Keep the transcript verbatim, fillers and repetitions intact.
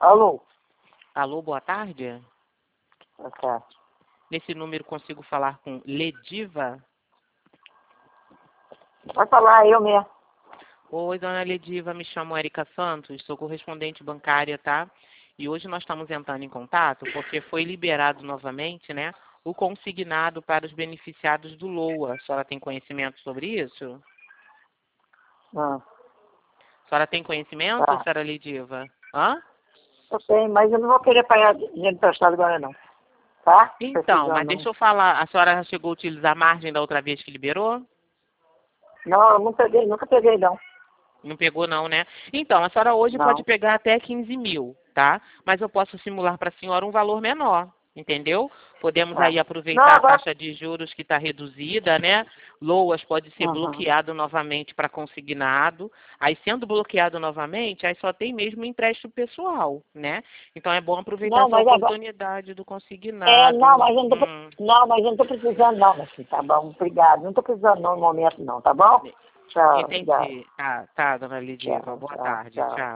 Alô? Alô, boa tarde. Boa tarde. Nesse número consigo falar com Lediva? Pode falar, eu mesmo. Oi, dona Lediva, me chamo Erika Santos, sou correspondente bancária, tá? E hoje nós estamos entrando em contato porque foi liberado novamente, né, o consignado para os beneficiados do LOA. A senhora tem conhecimento sobre isso? Ah, A senhora tem conhecimento, tá. senhora Lediva? Hã? Eu tenho, mas eu não vou querer pagar dinheiro emprestado agora não. Tá? Então, Precisando, mas não. deixa eu falar, a senhora já chegou a utilizar a margem da outra vez que liberou? Não, eu não peguei, nunca peguei não. Não pegou não, né? Então, a senhora hoje Não. pode pegar até quinze mil, tá? Mas eu posso simular para a senhora um valor menor, entendeu? Podemos Tá. aí Não, aproveitar a agora... taxa de juros que está reduzida, né? LOAS pode ser Uhum. bloqueado novamente para consignado. Aí, sendo bloqueado novamente, aí só tem mesmo empréstimo pessoal, né? Então, é bom aproveitar Não, essa mas agora... oportunidade do É, não, consignado. mas eu não tô, pre- Hum. não, mas eu não tô precisando não, meu filho, tá bom? Obrigado. Não tô precisando não no momento não, tá bom? Tchau, obrigado. Entendi. Tá, tá, dona Tchau, Lidiva. Boa tchau, tarde. tchau. Tchau.